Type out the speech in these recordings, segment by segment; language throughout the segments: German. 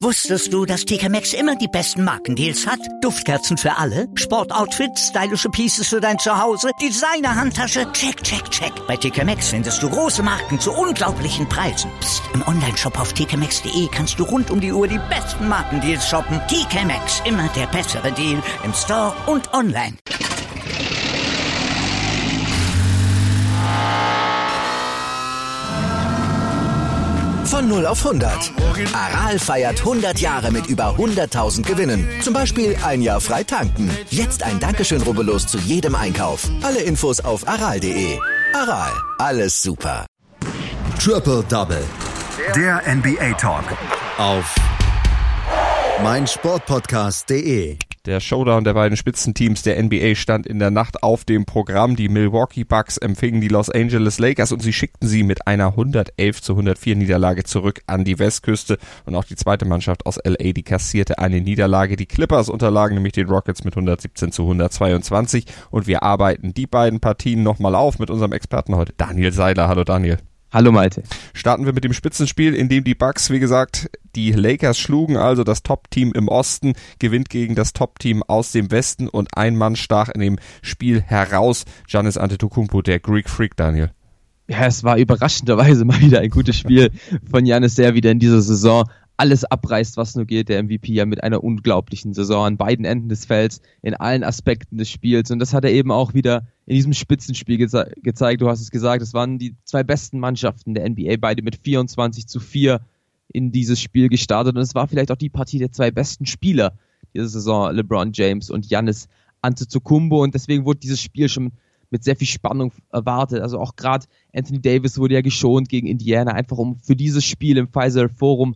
Wusstest du, dass TK Maxx immer die besten Markendeals hat? Duftkerzen für alle, Sportoutfits, stylische Pieces für dein Zuhause, Designer-Handtasche, check, check, check. Bei TK Maxx findest du große Marken zu unglaublichen Preisen. Psst. Im Onlineshop auf tkmaxx.de kannst du rund um die Uhr die besten Markendeals shoppen. TK Maxx, immer der bessere Deal im Store und online. Von 0 auf 100. Aral feiert 100 Jahre mit über 100.000 Gewinnen. Zum Beispiel ein Jahr frei tanken. Jetzt ein Dankeschön, rubbellos zu jedem Einkauf. Alle Infos auf aral.de. Aral, alles super. Triple Double. Der NBA Talk. Auf meinsportpodcast.de. Der Showdown der beiden Spitzenteams der NBA stand in der Nacht auf dem Programm. Die Milwaukee Bucks empfingen die Los Angeles Lakers und sie schickten sie mit einer 111-104 Niederlage zurück an die Westküste. Und auch die zweite Mannschaft aus LA, die kassierte eine Niederlage. Die Clippers unterlagen nämlich den Rockets mit 117-122. Und wir arbeiten die beiden Partien nochmal auf mit unserem Experten heute, Daniel Seiler. Hallo Daniel. Hallo Malte. Starten wir mit dem Spitzenspiel, in dem die Bucks, wie gesagt, die Lakers schlugen, also das Top-Team im Osten gewinnt gegen das Top-Team aus dem Westen und ein Mann stach in dem Spiel heraus, Giannis Antetokounmpo, der Greek Freak, Daniel. Ja, es war überraschenderweise mal wieder ein gutes Spiel von Giannis, der wieder in dieser Saison alles abreißt, was nur geht. Der MVP ja mit einer unglaublichen Saison an beiden Enden des Felds, in allen Aspekten des Spiels. Und das hat er eben auch wieder in diesem Spitzenspiel gezeigt. Du hast es gesagt, es waren die zwei besten Mannschaften der NBA, beide mit 24-4 in dieses Spiel gestartet. Und es war vielleicht auch die Partie der zwei besten Spieler dieser Saison, LeBron James und Giannis Antetokounmpo. Und deswegen wurde dieses Spiel schon mit sehr viel Spannung erwartet. Also auch gerade Anthony Davis wurde ja geschont gegen Indiana, einfach um für dieses Spiel im Pfizer Forum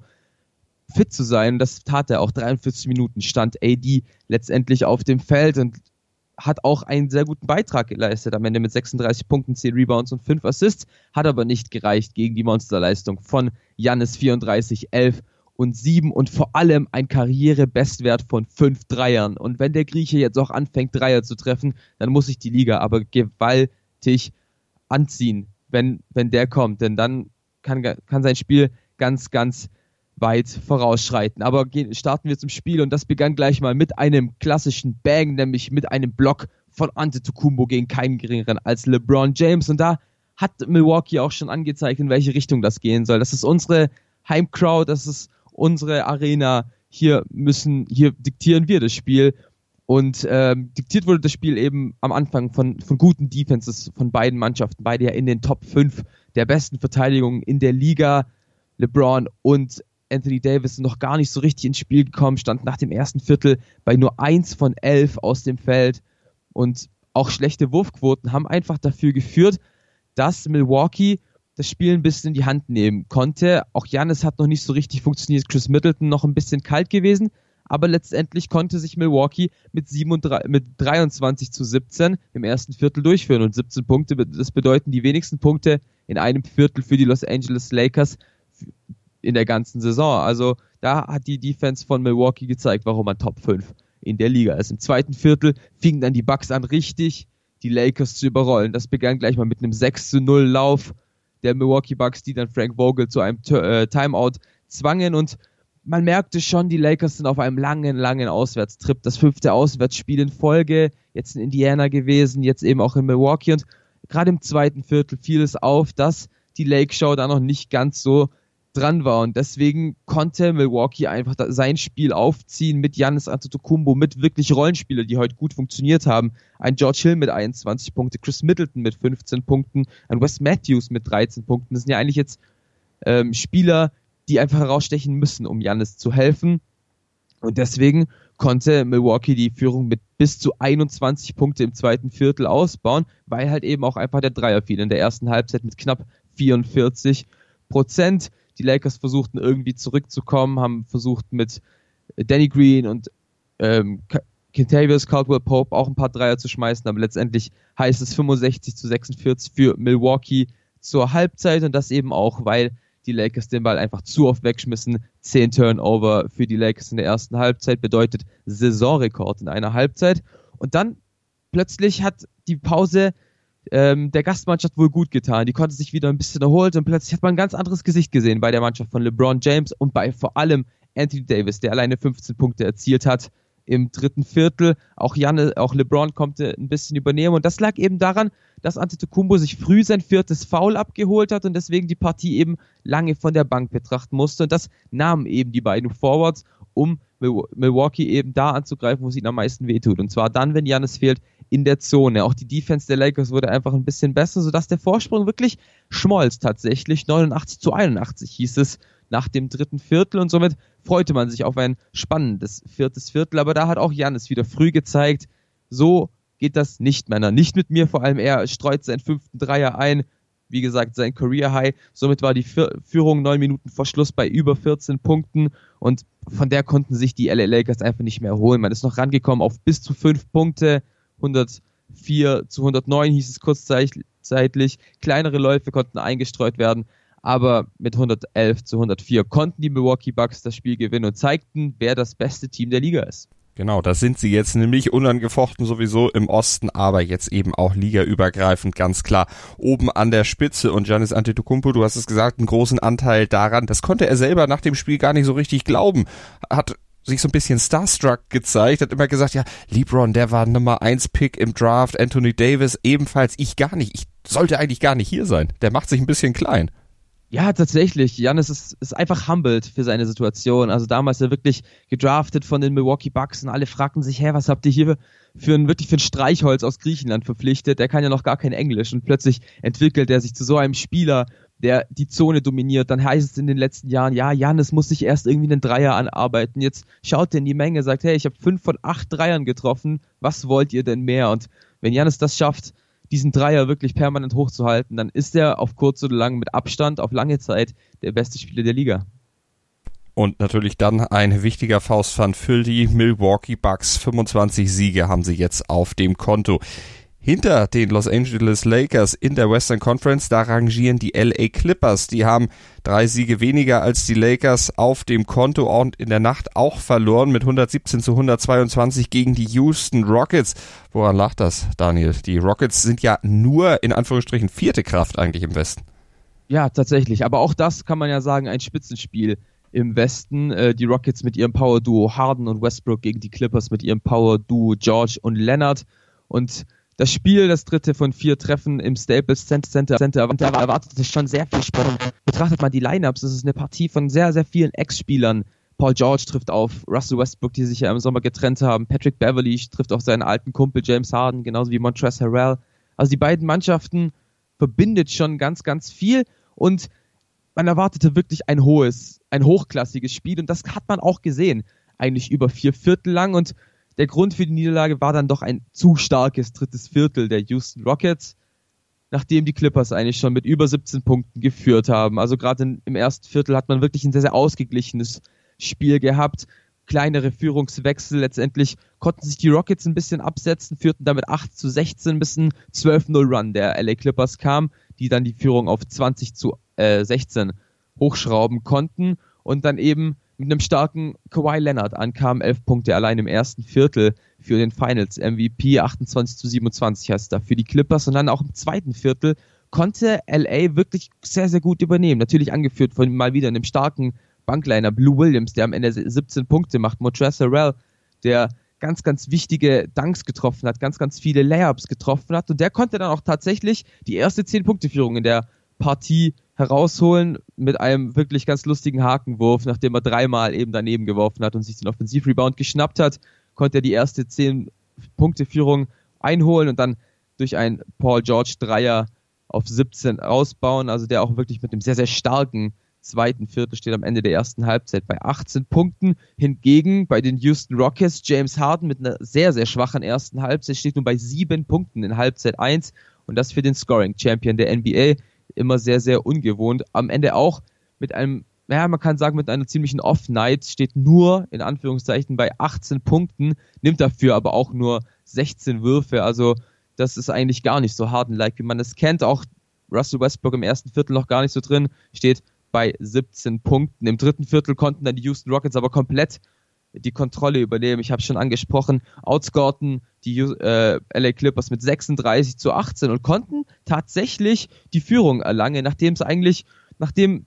fit zu sein. Und das tat er auch. 43 Minuten stand AD letztendlich auf dem Feld und hat auch einen sehr guten Beitrag geleistet. Am Ende mit 36 Punkten, 10 Rebounds und 5 Assists. Hat aber nicht gereicht gegen die Monsterleistung von Giannis 34, 11 und 7 und vor allem ein Karrierebestwert von 5 Dreiern. Und wenn der Grieche jetzt auch anfängt, Dreier zu treffen, dann muss sich die Liga aber gewaltig anziehen, wenn der kommt. Denn dann kann sein Spiel ganz, ganz weit vorausschreiten. Aber starten wir zum Spiel und das begann gleich mal mit einem klassischen Bang, nämlich mit einem Block von Antetokounmpo gegen keinen geringeren als LeBron James. Und da hat Milwaukee auch schon angezeigt, in welche Richtung das gehen soll. Das ist unsere Heimcrowd, das ist unsere Arena. Hier diktieren wir das Spiel. Und diktiert wurde das Spiel eben am Anfang von guten Defenses von beiden Mannschaften. Beide ja in den Top 5 der besten Verteidigungen in der Liga. LeBron und Anthony Davis sind noch gar nicht so richtig ins Spiel gekommen, stand nach dem ersten Viertel bei nur 1 von 11 aus dem Feld und auch schlechte Wurfquoten haben einfach dafür geführt, dass Milwaukee das Spiel ein bisschen in die Hand nehmen konnte. Auch Giannis hat noch nicht so richtig funktioniert, Chris Middleton noch ein bisschen kalt gewesen, aber letztendlich konnte sich Milwaukee mit 23-17 im ersten Viertel durchführen und 17 Punkte, das bedeuten die wenigsten Punkte in einem Viertel für die Los Angeles Lakers in der ganzen Saison. Also da hat die Defense von Milwaukee gezeigt, warum man Top 5 in der Liga ist. Im zweiten Viertel fingen dann die Bucks an, richtig die Lakers zu überrollen. Das begann gleich mal mit einem 6-0 Lauf der Milwaukee Bucks, die dann Frank Vogel zu einem Timeout zwangen und man merkte schon, die Lakers sind auf einem langen Auswärtstrip. Das 5. Auswärtsspiel in Folge, jetzt in Indiana gewesen, jetzt eben auch in Milwaukee und gerade im zweiten Viertel fiel es auf, dass die Lake Show da noch nicht ganz so dran war und deswegen konnte Milwaukee einfach sein Spiel aufziehen mit Giannis Antetokounmpo, mit wirklich Rollenspielern, die heute gut funktioniert haben. Ein George Hill mit 21 Punkte, Chris Middleton mit 15 Punkten, ein Wes Matthews mit 13 Punkten. Das sind ja eigentlich jetzt Spieler, die einfach herausstechen müssen, um Giannis zu helfen. Und deswegen konnte Milwaukee die Führung mit bis zu 21 Punkte im zweiten Viertel ausbauen, weil halt eben auch einfach der Dreier fiel in der ersten Halbzeit mit knapp 44%. Die Lakers versuchten irgendwie zurückzukommen, haben versucht mit Danny Green und Kentavious Caldwell-Pope auch ein paar Dreier zu schmeißen, aber letztendlich heißt es 65-46 für Milwaukee zur Halbzeit und das eben auch, weil die Lakers den Ball einfach zu oft wegschmissen. 10 Turnover für die Lakers in der ersten Halbzeit bedeutet Saisonrekord in einer Halbzeit. Und dann plötzlich hat die Pause der Gastmannschaft wohl gut getan. Die konnte sich wieder ein bisschen erholt und plötzlich hat man ein ganz anderes Gesicht gesehen bei der Mannschaft von LeBron James und bei vor allem Anthony Davis, der alleine 15 Punkte erzielt hat im dritten Viertel. Auch LeBron konnte ein bisschen übernehmen und das lag eben daran, dass Antetokounmpo sich früh sein 4. Foul abgeholt hat und deswegen die Partie eben lange von der Bank betrachten musste und das nahmen eben die beiden Forwards, um Milwaukee eben da anzugreifen, wo es ihnen am meisten wehtut. Und zwar dann, wenn Giannis fehlt, in der Zone. Auch die Defense der Lakers wurde einfach ein bisschen besser, sodass der Vorsprung wirklich schmolz tatsächlich. 89-81 hieß es nach dem dritten Viertel und somit freute man sich auf ein spannendes 4. Viertel. Aber da hat auch Giannis wieder früh gezeigt, so geht das nicht, Männer. Nicht mit mir, vor allem er streut seinen 5. Dreier ein. Wie gesagt, sein Career High. Somit war die Führung 9 Minuten vor Schluss bei über 14 Punkten und von der konnten sich die LA Lakers einfach nicht mehr erholen. Man ist noch rangekommen auf bis zu 5 Punkte. 104-109 hieß es kurzzeitig. Kleinere Läufe konnten eingestreut werden, aber mit 111-104 konnten die Milwaukee Bucks das Spiel gewinnen und zeigten, wer das beste Team der Liga ist. Genau, das sind sie jetzt nämlich unangefochten sowieso im Osten, aber jetzt eben auch ligaübergreifend ganz klar oben an der Spitze. Und Giannis Antetokounmpo, du hast es gesagt, einen großen Anteil daran. Das konnte er selber nach dem Spiel gar nicht so richtig glauben. Hat sich so ein bisschen starstruck gezeigt, hat immer gesagt, ja, LeBron, der war Nummer 1 Pick im Draft, Anthony Davis ebenfalls, ich gar nicht. Ich sollte eigentlich gar nicht hier sein. Der macht sich ein bisschen klein. Ja, tatsächlich. Giannis ist einfach humbled für seine Situation. Also damals er wirklich gedraftet von den Milwaukee Bucks und alle fragten sich, was habt ihr hier für ein Streichholz aus Griechenland verpflichtet? Der kann ja noch gar kein Englisch und plötzlich entwickelt er sich zu so einem Spieler, der die Zone dominiert. Dann heißt es in den letzten Jahren, ja, Giannis muss sich erst irgendwie einen Dreier anarbeiten. Jetzt schaut er in die Menge, sagt, hey, ich habe 5 von 8 Dreiern getroffen. Was wollt ihr denn mehr? Und wenn Giannis das schafft, diesen Dreier wirklich permanent hochzuhalten, dann ist er auf kurz oder lang mit Abstand auf lange Zeit der beste Spieler der Liga. Und natürlich dann ein wichtiger Faustpfand für die Milwaukee Bucks. 25 Siege haben sie jetzt auf dem Konto. Hinter den Los Angeles Lakers in der Western Conference, da rangieren die LA Clippers. Die haben 3 Siege weniger als die Lakers auf dem Konto und in der Nacht auch verloren mit 117-122 gegen die Houston Rockets. Woran lag das, Daniel? Die Rockets sind ja nur, in Anführungsstrichen, 4. Kraft eigentlich im Westen. Ja, tatsächlich. Aber auch das kann man ja sagen, ein Spitzenspiel im Westen. Die Rockets mit ihrem Power-Duo Harden und Westbrook gegen die Clippers mit ihrem Power-Duo George und Leonard. Und das Spiel, das 3. von 4 Treffen im Staples Center, da erwartet es schon sehr viel Spannung. Betrachtet man die Lineups, das ist eine Partie von sehr, sehr vielen Ex-Spielern. Paul George trifft auf Russell Westbrook, die sich ja im Sommer getrennt haben. Patrick Beverley trifft auf seinen alten Kumpel James Harden, genauso wie Montrezl Harrell. Also die beiden Mannschaften verbindet schon ganz, ganz viel und man erwartete wirklich ein hochklassiges Spiel und das hat man auch gesehen. Eigentlich über 4 Viertel lang und der Grund für die Niederlage war dann doch ein zu starkes 3. Viertel der Houston Rockets, nachdem die Clippers eigentlich schon mit über 17 Punkten geführt haben. Also gerade im ersten Viertel hat man wirklich ein sehr, sehr ausgeglichenes Spiel gehabt. Kleinere Führungswechsel. Letztendlich konnten sich die Rockets ein bisschen absetzen, führten damit 8-16 bis ein 12-0-Run der LA Clippers kam, die dann die Führung auf 20-16 hochschrauben konnten und dann eben mit einem starken Kawhi Leonard ankam, 11 Punkte allein im ersten Viertel für den Finals MVP, 28-27 heißt es da für die Clippers und dann auch im zweiten Viertel konnte LA wirklich sehr, sehr gut übernehmen. Natürlich angeführt von mal wieder einem starken Bankliner Blue Williams, der am Ende 17 Punkte macht, Montrezl Harrell, der ganz, ganz wichtige Dunks getroffen hat, ganz, ganz viele Layups getroffen hat und der konnte dann auch tatsächlich die erste 10-Punkte-Führung in der Partie herausholen mit einem wirklich ganz lustigen Hakenwurf, nachdem er 3-mal eben daneben geworfen hat und sich den Offensivrebound geschnappt hat, konnte er die erste 10-Punkte-Führung einholen und dann durch einen Paul George Dreier auf 17 ausbauen, also der auch wirklich mit einem sehr, sehr starken zweiten Viertel steht am Ende der ersten Halbzeit bei 18 Punkten. Hingegen bei den Houston Rockets James Harden mit einer sehr, sehr schwachen ersten Halbzeit steht nun bei 7 Punkten in Halbzeit 1 und das für den Scoring-Champion der NBA immer sehr, sehr ungewohnt. Am Ende auch mit einem, man kann sagen, mit einer ziemlichen Off-Night, steht nur, in Anführungszeichen, bei 18 Punkten, nimmt dafür aber auch nur 16 Würfe. Also das ist eigentlich gar nicht so Harden-like, wie man es kennt. Auch Russell Westbrook im ersten Viertel noch gar nicht so drin, steht bei 17 Punkten. Im dritten Viertel konnten dann die Houston Rockets aber komplett die Kontrolle übernehmen. Ich habe es schon angesprochen, outscorten die LA Clippers mit 36-18 und konnten tatsächlich die Führung erlangen, nachdem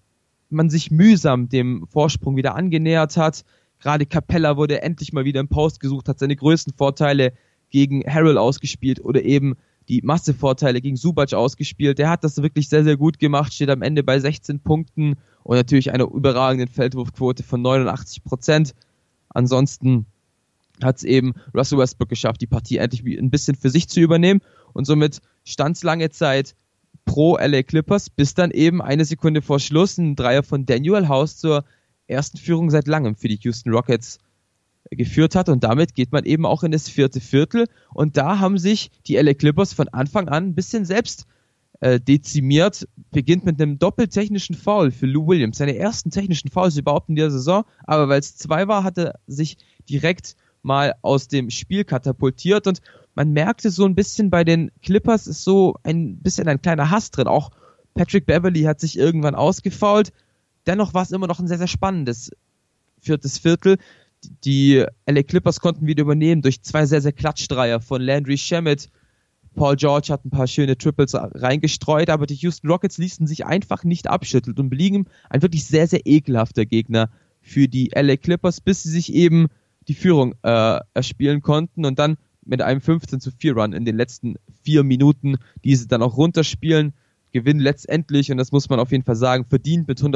man sich mühsam dem Vorsprung wieder angenähert hat. Gerade Capella wurde endlich mal wieder im Post gesucht, hat seine größten Vorteile gegen Harrell ausgespielt oder eben die Massevorteile gegen Zubac ausgespielt. Der hat das wirklich sehr, sehr gut gemacht, steht am Ende bei 16 Punkten und natürlich einer überragenden Feldwurfquote von 89%. Ansonsten hat es eben Russell Westbrook geschafft, die Partie endlich ein bisschen für sich zu übernehmen und somit stand es lange Zeit pro LA Clippers, bis dann eben eine Sekunde vor Schluss ein Dreier von Danuel House zur ersten Führung seit langem für die Houston Rockets geführt hat und damit geht man eben auch in das vierte Viertel und da haben sich die LA Clippers von Anfang an ein bisschen selbst dezimiert, beginnt mit einem doppeltechnischen Foul für Lou Williams, seine ersten technischen Fouls überhaupt in der Saison, aber weil es 2 war, hat er sich direkt mal aus dem Spiel katapultiert und man merkte so ein bisschen bei den Clippers ist so ein bisschen ein kleiner Hass drin, auch Patrick Beverley hat sich irgendwann ausgefoult, dennoch war es immer noch ein sehr, sehr spannendes viertes Viertel. Die LA Clippers konnten wieder übernehmen durch 2 sehr, sehr Klatschdreier von Landry Shamet. Paul George hat ein paar schöne Triples reingestreut, aber die Houston Rockets ließen sich einfach nicht abschütteln und blieben ein wirklich sehr, sehr ekelhafter Gegner für die LA Clippers, bis sie sich eben die Führung erspielen konnten und dann mit einem 15-4 Run in den letzten 4 Minuten diese dann auch runterspielen, gewinnen letztendlich, und das muss man auf jeden Fall sagen, verdient mit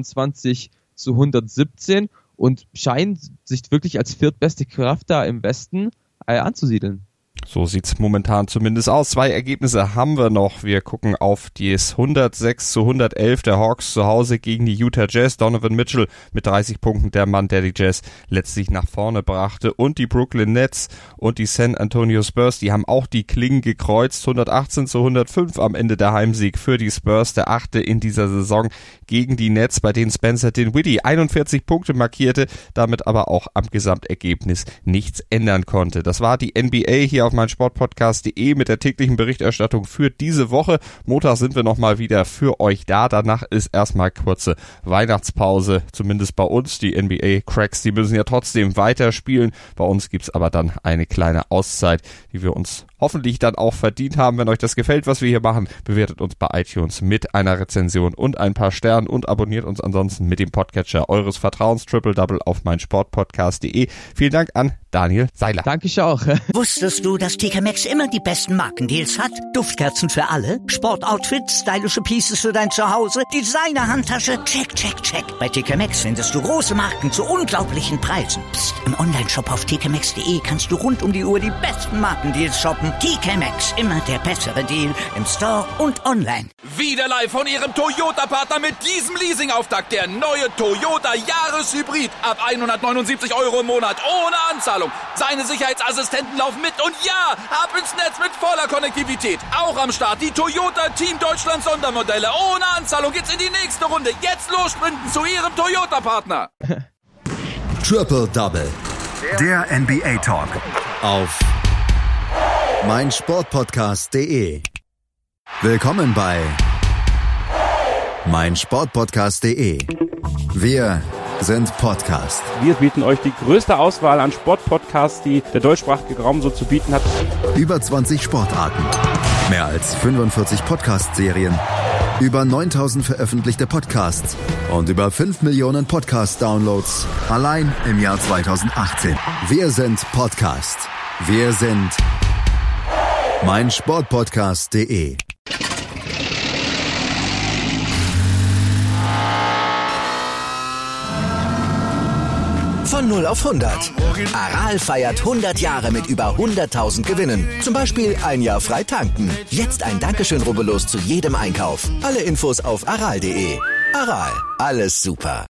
122-117 und scheinen sich wirklich als viertbeste Kraft da im Westen anzusiedeln. So sieht's momentan zumindest aus. 2 Ergebnisse haben wir noch. Wir gucken auf das 106-111 der Hawks zu Hause gegen die Utah Jazz. Donovan Mitchell mit 30 Punkten, der Mann, der die Jazz letztlich nach vorne brachte. Und die Brooklyn Nets und die San Antonio Spurs, die haben auch die Klingen gekreuzt. 118-105 am Ende der Heimsieg für die Spurs, der 8. in dieser Saison gegen die Nets, bei denen Spencer Dinwiddie 41 Punkte markierte, damit aber auch am Gesamtergebnis nichts ändern konnte. Das war die NBA hier auf meinsportpodcast.de mit der täglichen Berichterstattung für diese Woche. Montag sind wir nochmal wieder für euch da. Danach ist erstmal kurze Weihnachtspause, zumindest bei uns. Die NBA-Cracks, die müssen ja trotzdem weiterspielen. Bei uns gibt's aber dann eine kleine Auszeit, die wir uns hoffentlich dann auch verdient haben. Wenn euch das gefällt, was wir hier machen, bewertet uns bei iTunes mit einer Rezension und ein paar Sternen und abonniert uns ansonsten mit dem Podcatcher eures Vertrauens. Triple Double auf meinsportpodcast.de. Vielen Dank an Daniel Seiler. Danke ich auch. Wusstest du, dass TK Maxx immer die besten Markendeals hat? Duftkerzen für alle, Sportoutfits, stylische Pieces für dein Zuhause, Designer-Handtasche, check, check, check. Bei TK Maxx findest du große Marken zu unglaublichen Preisen. Psst. Im Onlineshop auf tkmaxx.de kannst du rund um die Uhr die besten Markendeals shoppen. TK Maxx, immer der bessere Deal im Store und online. Wieder live von ihrem Toyota-Partner mit diesem Leasing-Auftakt. Der neue Toyota Jahreshybrid. Ab 179 € im Monat ohne Anzahlung. Seine Sicherheitsassistenten laufen mit und ja, ab ins Netz mit voller Konnektivität. Auch am Start die Toyota Team Deutschland Sondermodelle. Ohne Anzahlung geht's in die nächste Runde. Jetzt los sprinten zu ihrem Toyota-Partner. Triple Double. Der NBA Talk. Auf meinsportpodcast.de. Willkommen bei meinsportpodcast.de. Wir sind Podcast. Wir bieten euch die größte Auswahl an Sportpodcasts, die der deutschsprachige Raum so zu bieten hat. Über 20 Sportarten, mehr als 45 Podcast-Serien, über 9000 veröffentlichte Podcasts und über 5 Millionen Podcast-Downloads allein im Jahr 2018. Wir sind Podcast. Wir sind meinsportpodcast.de. Von 0 auf 100. Aral feiert 100 Jahre mit über 100.000 Gewinnen. Zum Beispiel ein Jahr frei tanken. Jetzt ein Dankeschön, rubbellos zu jedem Einkauf. Alle Infos auf aral.de. Aral, alles super.